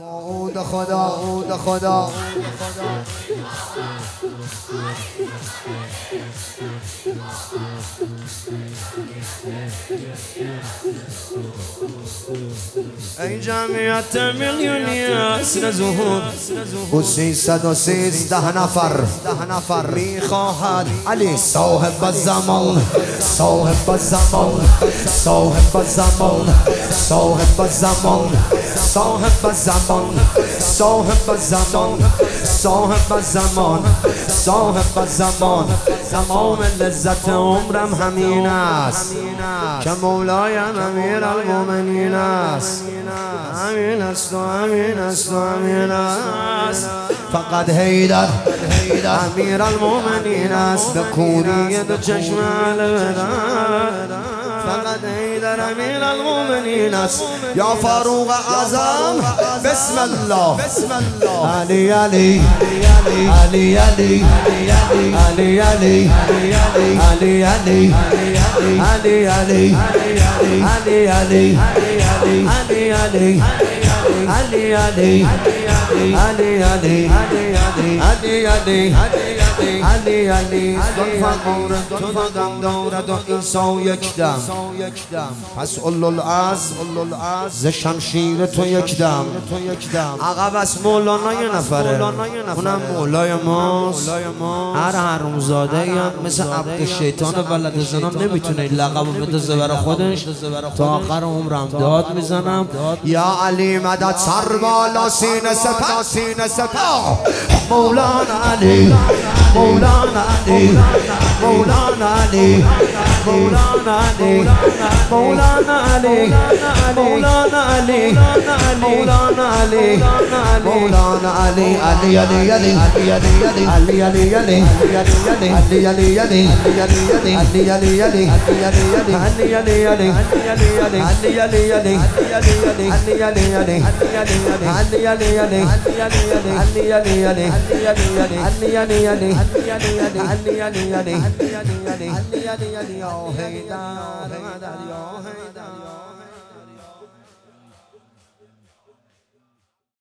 خدا ای جمعیت میلیونی اصل ظهور و 313 نفر میخواهد علی صاحب زمان صاحب زمان صاحب زمان صاحب زمان صاحب زمان صاحب زمان صاحب زمان صاحب زمان تمام لذت عمرم همین است که مولایم امیرالمومنین است همین است و همین است و همین است فقط حیدر امیرالمومنین است به کوری دو چشم فقط حیدر امیرالمومنین است یا فاروق اعظم بسم الله علی علی علی علی علی علی علی علی علی علی علی علی علی علی علی علی فقور تو دم دارد و عیسی یک دم پس اولوالعزم ز شمشیر تو یک دم عقب از مولانا یه نفره اونم مولای ماست هر حرومزاده هم مثل عبد شیطان ولد زنم نمیتونه لقب بده برای خودش تا آخر عمرم داد میزنم یا علی مدد سر بالا سینه سپاه مولانا علی مولانا علی مولانا علی مولانا علی مولانا علی مولانا علی مولانا علی مولانا علی علی علی علی علی علی علی علی علی علی علی علی علی علی علی علی